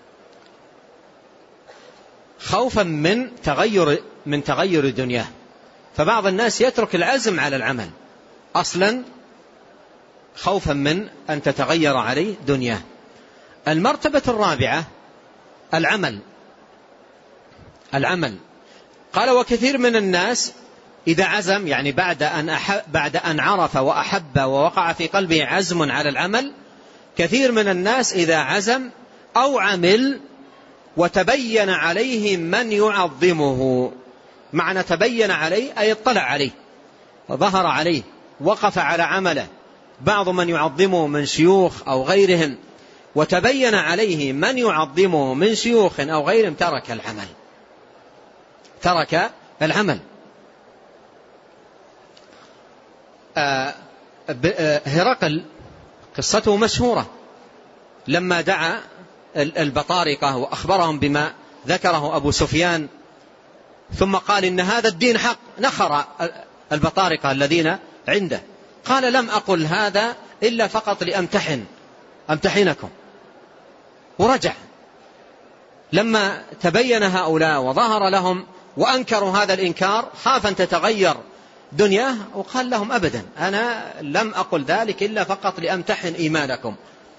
خوفا من تغير دنياه. فبعض الناس يترك العزم على العمل أصلا خوفا من أن تتغير عليه دنياه. المرتبة الرابعة العمل. قال وكثير من الناس إذا عزم، يعني بعد أن عرف وأحب ووقع في قلبه عزم على العمل، كثير من الناس إذا عزم أو عمل وتبين عليه من يعظمه، معنى تبين عليه أي اطلع عليه وظهر عليه وقف على عمله، بعض من يعظمه من شيوخ أو غيرهم، وتبين عليه من يعظمه من شيوخ أو غيرهم، ترك العمل. هرقل قصته مشهورة لما دعا البطارقة وأخبرهم بما ذكره أبو سفيان، ثم قال إن هذا الدين حق، نخر البطارقة الذين عنده، قال لم أقل هذا إلا فقط أمتحنكم، ورجع. لما تبين هؤلاء وظهر لهم وأنكروا هذا الإنكار خاف أن تتغير دنياه، وقال لهم أبدا أنا لم أقل ذلك إلا فقط لأمتحن إيمانكم،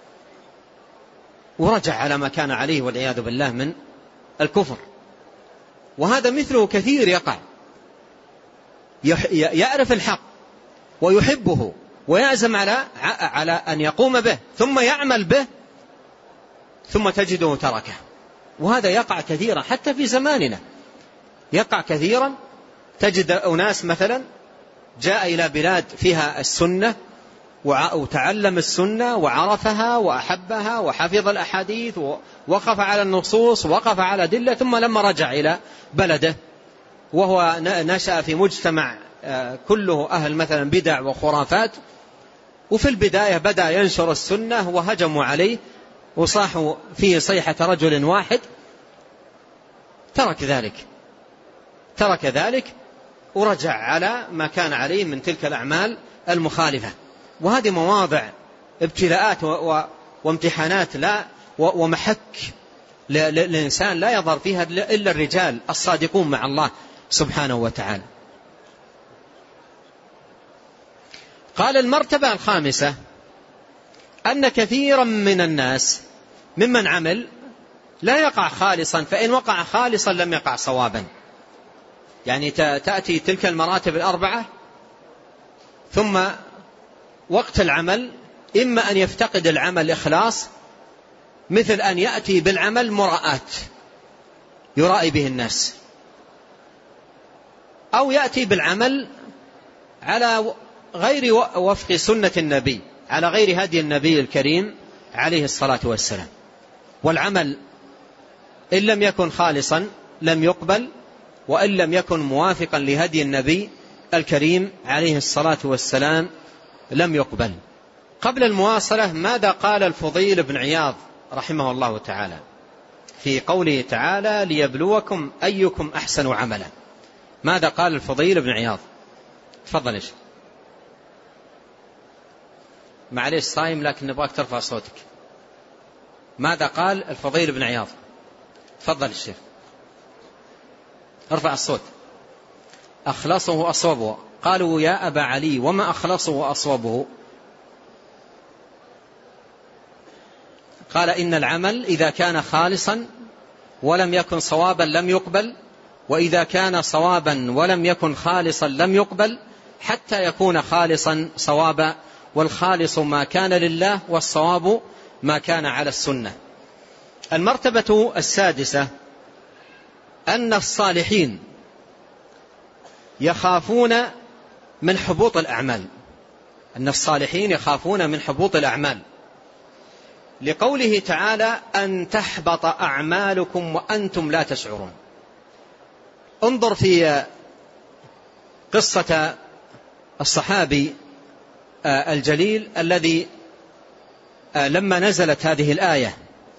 ورجع على ما كان عليه والعياذ بالله من الكفر. وهذا مثله كثير يقع، يعرف الحق ويحبه ويعزم على أن يقوم به ثم يعمل به ثم تجده تركه. وهذا يقع كثيرا حتى في زماننا، يقع كثيرا. تجد أناس مثلا جاء إلى بلاد فيها السنة وتعلم السنة وعرفها وأحبها وحفظ الأحاديث ووقف على النصوص ووقف على دلة، ثم لما رجع إلى بلده وهو نشأ في مجتمع كله أهل مثلا بدع وخرافات، وفي البداية بدأ ينشر السنة وهجموا عليه وصاحوا فيه صيحة رجل واحد، ترك ذلك ورجع على ما كان عليه من تلك الأعمال المخالفة. وهذه مواضع ابتلاءات وامتحانات لا ومحك للإنسان لا يظهر فيها إلا الرجال الصادقون مع الله سبحانه وتعالى. قال المرتبة الخامسة أن كثيرا من الناس ممن عمل لا يقع خالصا، فإن وقع خالصا لم يقع صوابا. يعني تأتي تلك المراتب الأربعة ثم وقت العمل إما أن يفتقد العمل إخلاص، مثل أن يأتي بالعمل مراءة يرائي به الناس، أو يأتي بالعمل على غير وفق سنة النبي، على غير هدي النبي الكريم عليه الصلاة والسلام. والعمل إن لم يكن خالصا لم يقبل، وإن لم يكن موافقا لهدي النبي الكريم عليه الصلاة والسلام لم يقبل. قبل المواصلة ماذا قال الفضيل بن عياض رحمه الله تعالى في قوله تعالى ليبلوكم أيكم أحسن عملا؟ ماذا قال الفضيل بن عياض؟ تفضل. إيش معليش صايم لكن نبغاك ترفع صوتك. ماذا قال الفضيل بن عياض؟ تفضل الشيخ، ارفع الصوت. أخلصه وأصوبه. قالوا يا أبا علي وما أخلصه وأصوبه؟ قال إن العمل إذا كان خالصا ولم يكن صوابا لم يقبل، وإذا كان صوابا ولم يكن خالصا لم يقبل، حتى يكون خالصا صوابا، والخالص ما كان لله والصواب ما كان على السنة. المرتبة السادسة أن الصالحين يخافون من حبوط الأعمال. أن الصالحين يخافون من حبوط الأعمال لقوله تعالى أن تحبط أعمالكم وأنتم لا تشعرون. انظر في قصة الصحابي الجليل الذي لما نزلت هذه الآية،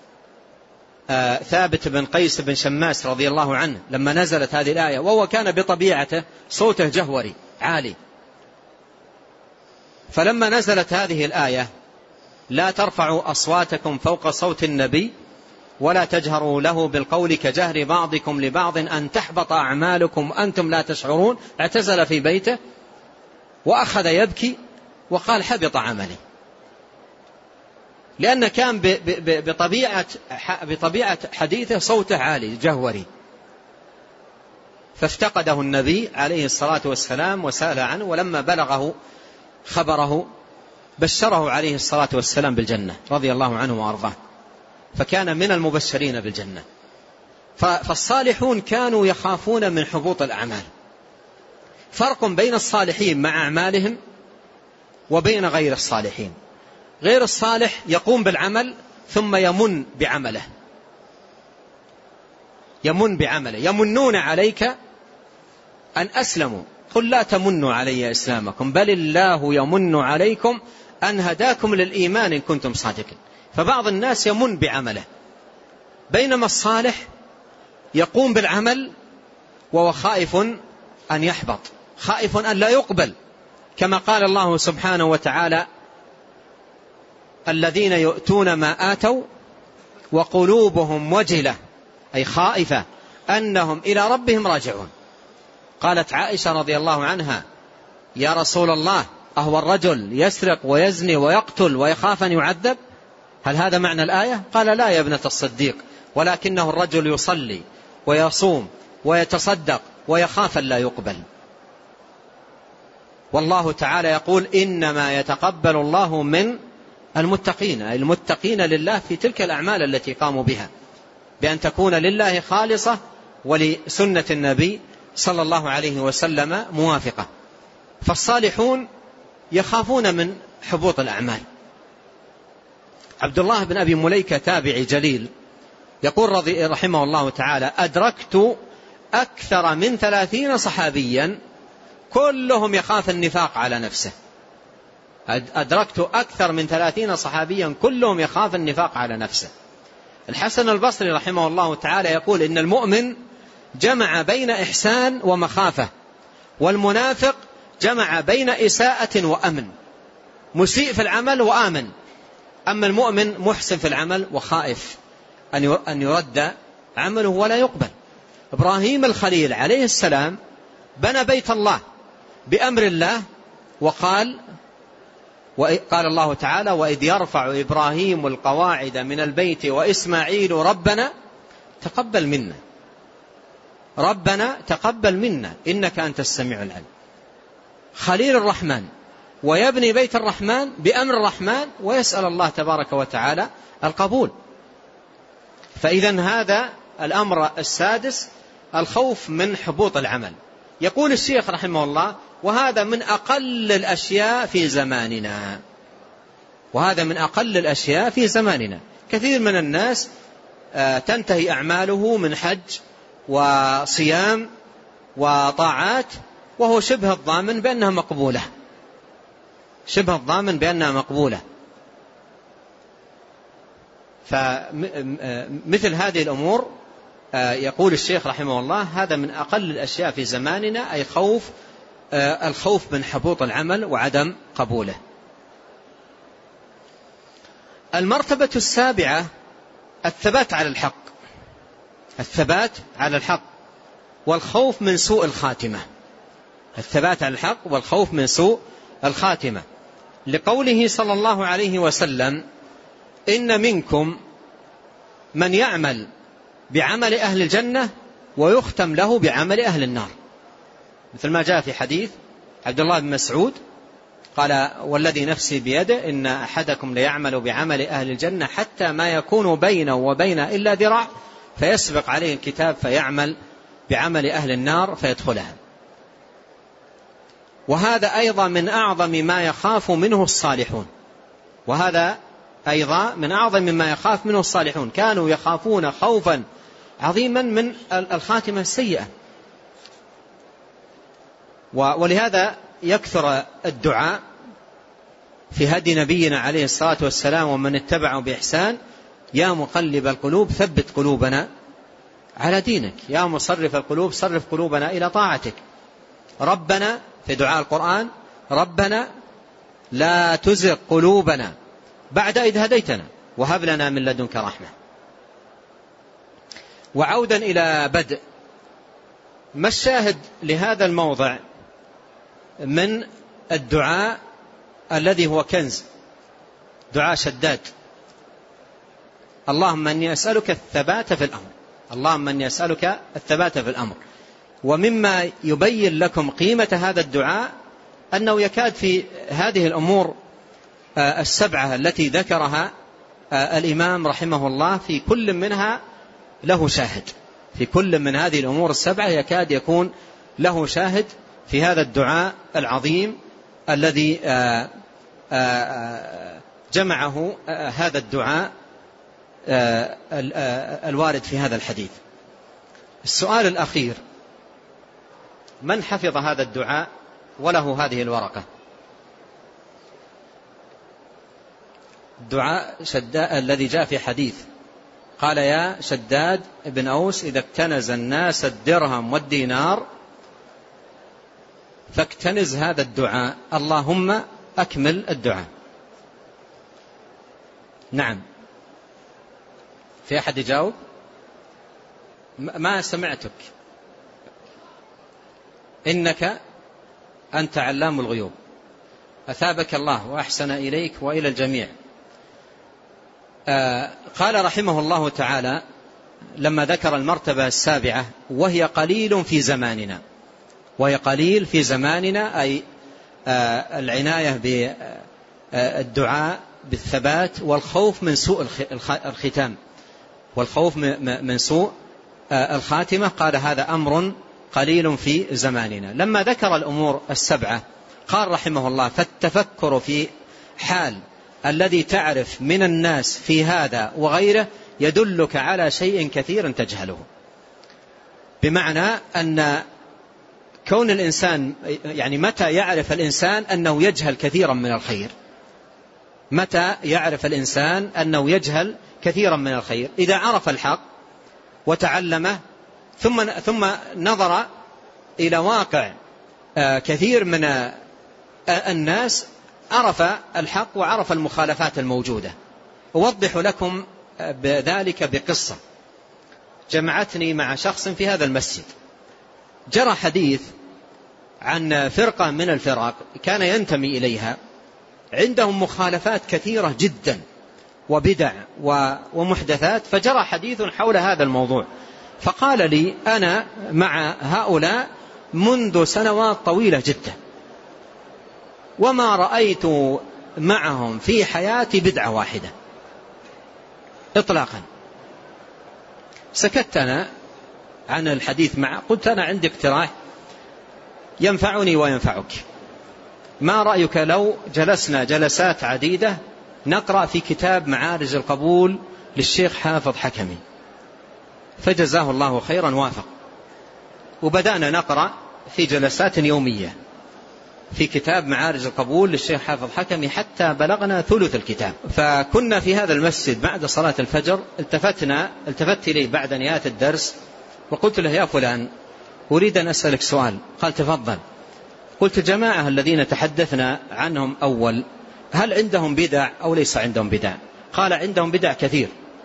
ثابت بن قيس بن شماس رضي الله عنه، لما نزلت هذه الآية وهو كان بطبيعته صوته جهوري عالي، فلما نزلت هذه الآية لا ترفعوا أصواتكم فوق صوت النبي ولا تجهروا له بالقول كجهر بعضكم لبعض أن تحبط أعمالكم وأنتم لا تشعرون، اعتزل في بيته وأخذ يبكي وقال حبط عملي، لأن كان بطبيعة حديثه صوته عالي جهوري. فافتقده النبي عليه الصلاة والسلام وسأل عنه، ولما بلغه خبره بشره عليه الصلاة والسلام بالجنة رضي الله عنه وأرضاه، فكان من المبشرين بالجنة. فالصالحون كانوا يخافون من حبوط الأعمال. فرق بين الصالحين مع أعمالهم وبين غير الصالحين. غير الصالح يقوم بالعمل ثم يمن بعمله، يمنون عليك أن أسلموا، قل لا تمنوا علي إسلامكم بل الله يمن عليكم أن هداكم للإيمان إن كنتم صادقين. فبعض الناس يمن بعمله، بينما الصالح يقوم بالعمل وهو خائف أن يحبط، خائف أن لا يقبل، كما قال الله سبحانه وتعالى الذين يؤتون ما آتوا وقلوبهم وجلة، أي خائفة أنهم إلى ربهم راجعون. قالت عائشة رضي الله عنها يا رسول الله أهو الرجل يسرق ويزني ويقتل ويخاف أن يعذب؟ هل هذا معنى الآية؟ قال لا يا ابنة الصديق، ولكنه الرجل يصلي ويصوم ويتصدق ويخاف أن لا يقبل. والله تعالى يقول إنما يتقبل الله من المتقين، أي المتقين لله في تلك الأعمال التي قاموا بها بأن تكون لله خالصة ولسنة النبي صلى الله عليه وسلم موافقة. فالصالحون يخافون من حبوط الأعمال. عبد الله بن أبي مليكة تابعي جليل يقول رحمه الله تعالى أدركت أكثر من 30 صحابيا كلهم يخاف النفاق على نفسه. أدركت أكثر من 30 صحابيا كلهم يخاف النفاق على نفسه. الحسن البصري رحمه الله تعالى يقول إن المؤمن جمع بين إحسان ومخافة، والمنافق جمع بين إساءة وأمن، مسيء في العمل وآمن. أما المؤمن محسن في العمل وخائف. أن يرد عمله ولا يقبل. إبراهيم الخليل عليه السلام بنى بيت الله بأمر الله، قال الله تعالى: وإذ يرفع إبراهيم القواعد من البيت وإسماعيل ربنا تقبل منا، ربنا تقبل منا إنك أنت السميع العليم. خليل الرحمن ويبني بيت الرحمن بأمر الرحمن ويسأل الله تبارك وتعالى القبول. فإذا هذا الأمر السادس الخوف من حبوط العمل. يقول الشيخ رحمه الله: وهذا من أقل الأشياء في زماننا، وهذا من أقل الأشياء في زماننا. كثير من الناس تنتهي أعماله من حج وصيام وطاعات وهو شبه الضامن بأنها مقبولة، شبه الضامن بأنها مقبولة. فمثل هذه الأمور يقول الشيخ رحمه الله: هذا من أقل الأشياء في زماننا، أي الخوف من حبوط العمل وعدم قبوله. المرتبة السابعة الثبات على الحق، الثبات على الحق والخوف من سوء الخاتمة. الثبات على الحق والخوف من سوء الخاتمة، لقوله صلى الله عليه وسلم: إن منكم من يعمل بعمل أهل الجنة ويختم له بعمل أهل النار، مثل ما جاء في حديث عبد الله بن مسعود قال: والذي نفسي بيده إن أحدكم ليعمل بعمل أهل الجنة حتى ما يكون بينه وبينه إلا ذراع فيسبق عليه الكتاب فيعمل بعمل أهل النار فيدخلها. وهذا أيضا من أعظم ما يخاف منه الصالحون، وهذا أيضا من أعظم ما يخاف منه الصالحون. كانوا يخافون خوفا عظيما من الخاتمة السيئة. ولهذا يكثر الدعاء في هدي نبينا عليه الصلاة والسلام ومن اتبعه بإحسان: يا مقلب القلوب ثبت قلوبنا على دينك، يا مصرف القلوب صرف قلوبنا إلى طاعتك. ربنا في دعاء القرآن: ربنا لا تزغ قلوبنا بعد إذ هديتنا وهب لنا من لدنك رحمة. وعودا إلى بدء، ما الشاهد لهذا الموضع من الدعاء الذي هو كنز، دعاء شداد: اللهم أني أسألك الثبات في الأمر، اللهم أني أسألك الثبات في الأمر. ومما يبين لكم قيمة هذا الدعاء أنه يكاد في هذه الأمور السبعة التي ذكرها الإمام رحمه الله في كل منها له شاهد، في كل من هذه الأمور السبعة يكاد يكون له شاهد في هذا الدعاء العظيم الذي جمعه هذا الدعاء الوارد في هذا الحديث. السؤال الأخير: من حفظ هذا الدعاء وله هذه الورقة؟ دعاء شداد الذي جاء في حديث قال: يا شداد بن أوس إذا اكتنز الناس الدرهم والدينار فاكتنز هذا الدعاء، اللهم أكمل الدعاء. نعم، في أحد يجاوب؟ ما سمعتك. إنك أنت علام الغيوب، أثابك الله وأحسن إليك وإلى الجميع. قال رحمه الله تعالى لما ذكر المرتبة السابعة: وهي قليل في زماننا، وهي قليل في زماننا، أي العناية بالدعاء بالثبات والخوف من سوء الختام والخوف من سوء الخاتمة. قال هذا أمر قليل في زماننا. لما ذكر الأمور السبعة قال رحمه الله: فالتفكر في حال الذي تعرف من الناس في هذا وغيره يدلك على شيء كثير تجهله. بمعنى أن كون الإنسان، يعني متى يعرف الإنسان أنه يجهل كثيرا من الخير؟ متى يعرف الإنسان أنه يجهل كثيرا من الخير؟ إذا عرف الحق وتعلمه ثم نظر إلى واقع كثير من الناس، عرف الحق وعرف المخالفات الموجودة. أوضح لكم ذلك بقصة جمعتني مع شخص في هذا المسجد. جرى حديث عن فرقة من الفرق كان ينتمي إليها، عندهم مخالفات كثيرة جدا وبدع ومحدثات، فجرى حديث حول هذا الموضوع، فقال لي: أنا مع هؤلاء منذ سنوات طويلة جدا وما رأيت معهم في حياتي بدعة واحدة إطلاقا. سكت أنا عن الحديث معه، قلت: أنا عندي اقتراح ينفعني وينفعك، ما رأيك لو جلسنا جلسات عديدة نقرأ في كتاب معارج القبول للشيخ حافظ حكمي؟ فجزاه الله خيرا وافق، وبدأنا نقرأ في جلسات يومية في كتاب معارج القبول للشيخ حافظ حكمي حتى بلغنا ثلث الكتاب. فكنا في هذا المسجد بعد صلاة الفجر، التفت إليه بعد نهاية الدرس وقلت له: يا فلان، أريد أن أسألك سؤال. قال: تفضل. قلت: الجماعة الذين تحدثنا عنهم أول، هل عندهم بدع أو ليس عندهم بدع؟ قال: عندهم بدع كثير.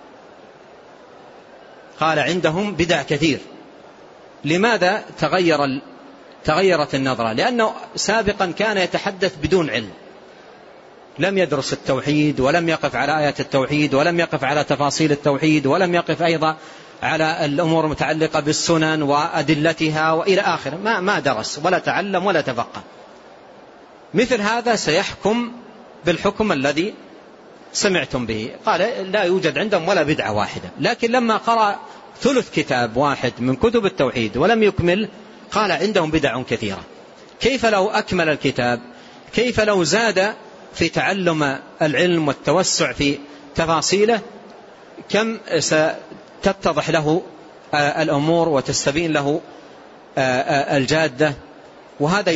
قال: عندهم بدع كثير. لماذا تغيرت النظرة؟ لأنه سابقا كان يتحدث بدون علم، لم يدرس التوحيد ولم يقف على آيات التوحيد ولم يقف على تفاصيل التوحيد ولم يقف أيضا على الأمور المتعلقة بالسنن وأدلتها وإلى آخره، ما درس ولا تعلم ولا تفقه. مثل هذا سيحكم بالحكم الذي سمعتم به. قال: لا يوجد عندهم ولا بدعة واحدة. لكن لما قرأ ثلث كتاب واحد من كتب التوحيد ولم يكمل، قال: عندهم بدع كثيرة. كيف لو أكمل الكتاب؟ كيف لو زاد في تعلم العلم والتوسع في تفاصيله؟ كم ستتضح له الأمور وتستبين له الجادة. وهذا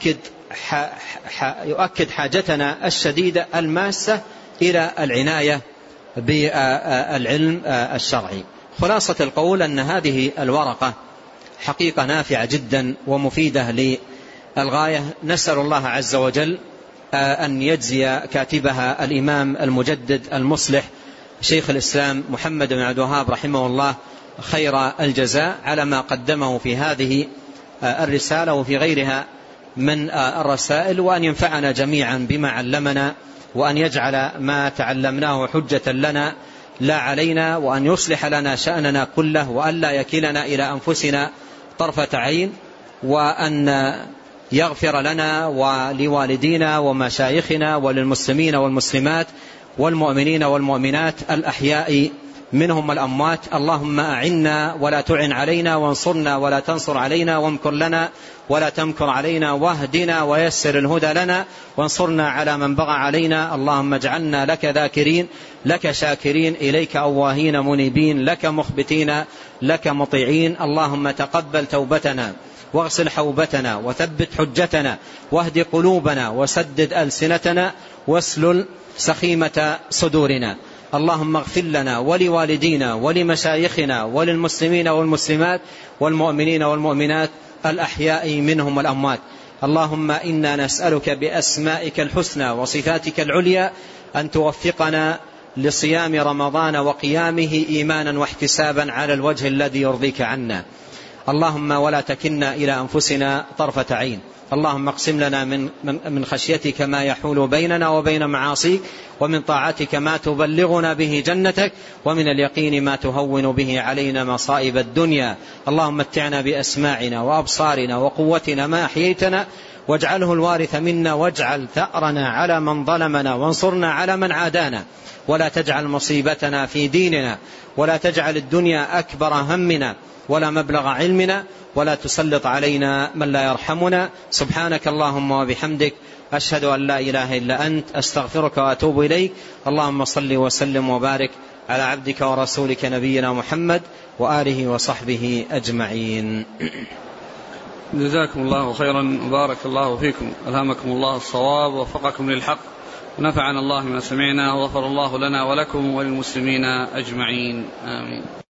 يؤكد حاجتنا الشديدة الماسة إلى العناية بالعلم الشرعي. خلاصة القول أن هذه الورقة حقيقة نافعة جدا ومفيدة للغاية. نسأل الله عز وجل أن يجزي كاتبها الإمام المجدد المصلح شيخ الإسلام محمد بن عبد الوهاب رحمه الله خير الجزاء على ما قدمه في هذه الرسالة وفي غيرها من الرسائل، وأن ينفعنا جميعا بما علمنا، وأن يجعل ما تعلمناه حجة لنا لا علينا، وأن يصلح لنا شأننا كله، وأن لا يكلنا إلى أنفسنا طرفة عين، وأن يغفر لنا ولوالدينا ومشايخنا وللمسلمين والمسلمات والمؤمنين والمؤمنات الأحياء منهم والأموات. اللهم أعنا ولا تعن علينا، وانصرنا ولا تنصر علينا، وامكر لنا ولا تمكر علينا، واهدنا ويسر الهدى لنا، وانصرنا على من بغى علينا. اللهم اجعلنا لك ذاكرين، لك شاكرين، إليك أواهين منيبين، لك مخبتين، لك مطيعين. اللهم تقبل توبتنا واغسل حوبتنا وثبت حجتنا واهد قلوبنا وسدد ألسنتنا واسلل سخيمة صدورنا. اللهم اغفر لنا ولوالدينا ولمشايخنا وللمسلمين والمسلمات والمؤمنين والمؤمنات الأحياء منهم والأموات. اللهم إنا نسألك بأسمائك الحسنى وصفاتك العليا أن توفقنا لصيام رمضان وقيامه إيمانا واحتسابا على الوجه الذي يرضيك عنا. اللهم ولا تكلنا إلى أنفسنا طرفة عين. اللهم اقسم لنا من خشيتك ما يحول بيننا وبين معاصيك، ومن طاعتك ما تبلغنا به جنتك، ومن اليقين ما تهون به علينا مصائب الدنيا. اللهم متعنا بأسماعنا وأبصارنا وقوتنا ما أحييتنا، واجعله الوارث منا، واجعل ثأرنا على من ظلمنا، وانصرنا على من عادانا، ولا تجعل مصيبتنا في ديننا، ولا تجعل الدنيا أكبر همنا ولا مبلغ علمنا، ولا تسلط علينا من لا يرحمنا. سبحانك اللهم وبحمدك، أشهد أن لا إله إلا أنت، أستغفرك وأتوب إليك. اللهم صل وسلم وبارك على عبدك ورسولك نبينا محمد وآله وصحبه أجمعين. جزاكم الله خيرا وبارك الله فيكم، ألهمكم الله الصواب ووفقكم للحق، ونفعنا الله ما سمعنا، وغفر الله لنا ولكم وللمسلمين أجمعين، آمين.